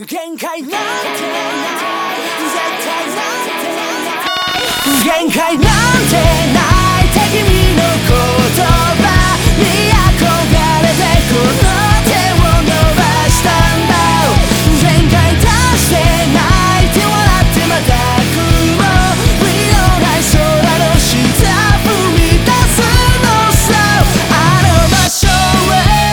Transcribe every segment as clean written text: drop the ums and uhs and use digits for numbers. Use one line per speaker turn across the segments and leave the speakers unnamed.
限界なんてない絶対なんてない限界なんてないって君の言葉に憧れてこの手を伸ばしたんだ限界出してないって笑ってまた雲見のない空の下踏み出すのさあの場所へ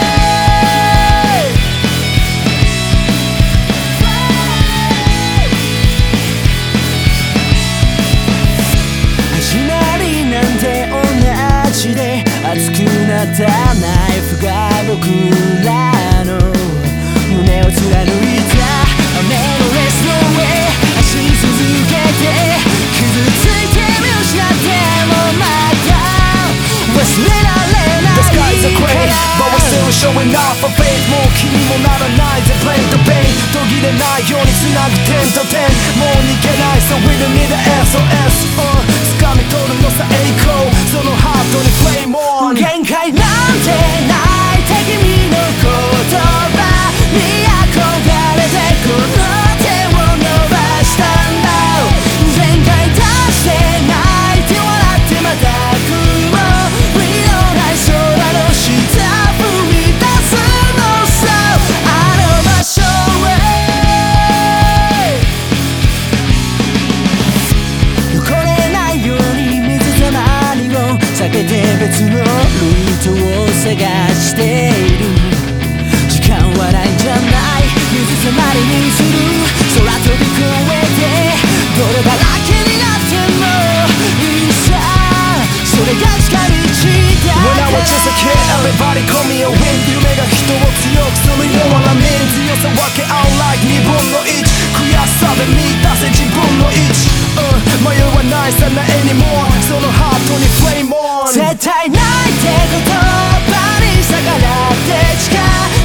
熱くなったナイフが僕らの胸を貫いた雨のレスの上走り続けて傷ついて見失ってもまた忘れられない
The skies are gray but we're still showing off our faith もう気にもならない The blame the pain 途切れないように繋ぐ点と点もう逃げない So we don't need the SOS 掴み取るのさ栄光そのハートにフレームオン
限界なんてないって君の言葉に憧れてこの手を伸ばしたんだ限界出してないって笑ってまた雲見のない空の下踏み出すのさあの場所へこれないように水たまりを避けて別のルートを探している時間はないんじゃない水たまりにする空飛び越えて泥だらけになってもいいさそれが近道だ
When I was just a kid everybody call me a win 夢が人を強くするような面強さ分け合う like 2分の1悔しさで満たせ自分の位置迷わないさな anymore そのハートにフレームオン
絶対ないって言葉に逆らって誓う